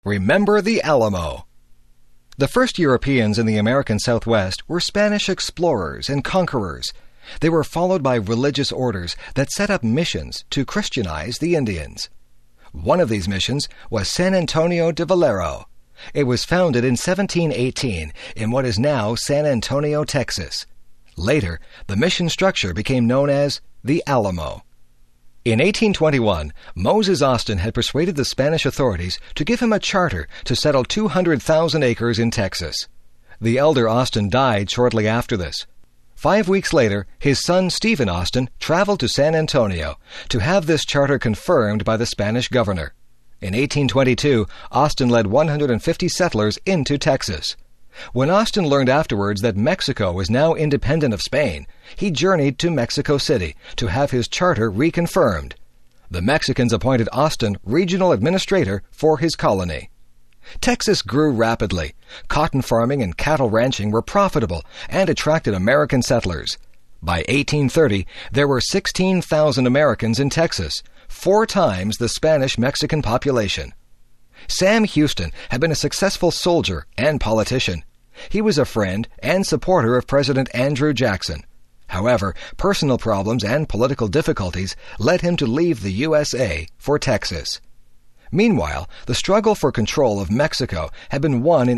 Remember the Alamo. The first Europeans in the American Southwest were Spanish explorers and conquerors. They were followed by religious orders that set up missions to Christianize the Indians. One of these missions was San Antonio de Valero. It was founded in 1718 in what is now San Antonio, Texas. Later, the mission structure became known as the Alamo. In 1821, Moses Austin had persuaded the Spanish authorities to give him a charter to settle 200,000 acres in Texas. The elder Austin died shortly after this. 5 weeks later, his son Stephen Austin traveled to San Antonio to have this charter confirmed by the Spanish governor. In 1822, Austin led 150 settlers into Texas. When Austin learned afterwards that Mexico was now independent of Spain, he journeyed to Mexico City to have his charter reconfirmed. The Mexicans appointed Austin regional administrator for his colony. Texas grew rapidly. Cotton farming and cattle ranching were profitable and attracted American settlers. By 1830, there were 16,000 Americans in Texas, 4 times the Spanish-Mexican population. Sam Houston had been a successful soldier and politician. He was a friend and supporter of President Andrew Jackson. However, personal problems and political difficulties led him to leave the USA for Texas. Meanwhile, the struggle for control of Mexico had been won in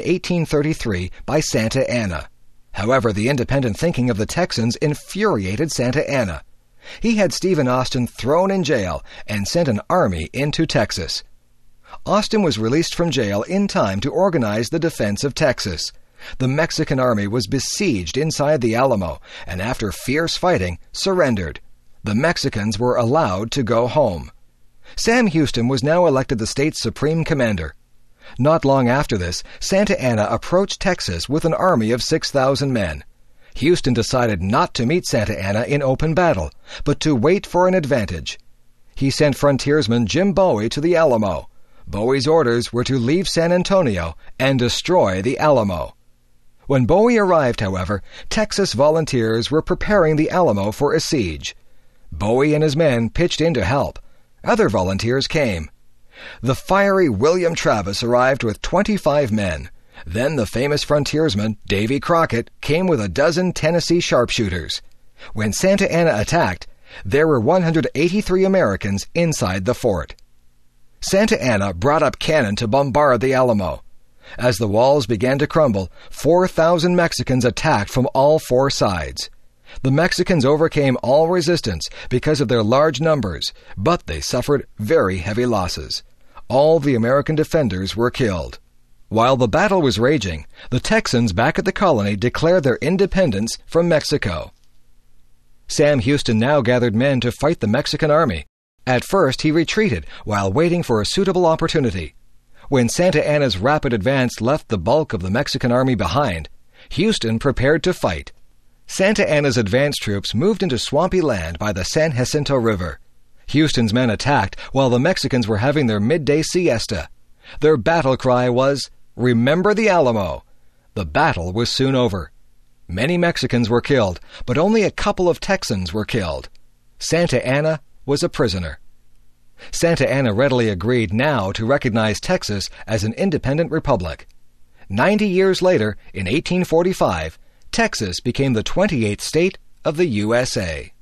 1833 by Santa Anna. However, the independent thinking of the Texans infuriated Santa Anna. He had Stephen Austin thrown in jail and sent an army into Texas. Austin was released from jail in time to organize the defense of Texas. The Mexican army was besieged inside the Alamo, and after fierce fighting, surrendered. The Mexicans were allowed to go home. Sam Houston was now elected the state's supreme commander. Not long after this, Santa Anna approached Texas with an army of 6,000 men. Houston decided not to meet Santa Anna in open battle, but to wait for an advantage. He sent frontiersman Jim Bowie to the Alamo. Bowie's orders were to leave San Antonio and destroy the Alamo. When Bowie arrived, however, Texas volunteers were preparing the Alamo for a siege. Bowie and his men pitched in to help. Other volunteers came. The fiery William Travis arrived with 25 men. Then the famous frontiersman Davy Crockett came with a dozen Tennessee sharpshooters. When Santa Anna attacked, there were 183 Americans inside the fort. Santa Anna brought up cannon to bombard the Alamo. As the walls began to crumble, 4,000 Mexicans attacked from all 4 sides. The Mexicans overcame all resistance because of their large numbers, but they suffered very heavy losses. All the American defenders were killed. While the battle was raging, the Texans back at the colony declared their independence from Mexico. Sam Houston now gathered men to fight the Mexican army. At first, he retreated while waiting for a suitable opportunity. When Santa Anna's rapid advance left the bulk of the Mexican army behind, Houston prepared to fight. Santa Anna's advance troops moved into swampy land by the San Jacinto River. Houston's men attacked while the Mexicans were having their midday siesta. Their battle cry was, "Remember the Alamo!" The battle was soon over. Many Mexicans were killed, but only a couple of Texans were killed. Santa Anna was a prisoner. Santa Anna readily agreed now to recognize Texas as an independent republic. 90 years later, in 1845, Texas became the 28th state of the USA.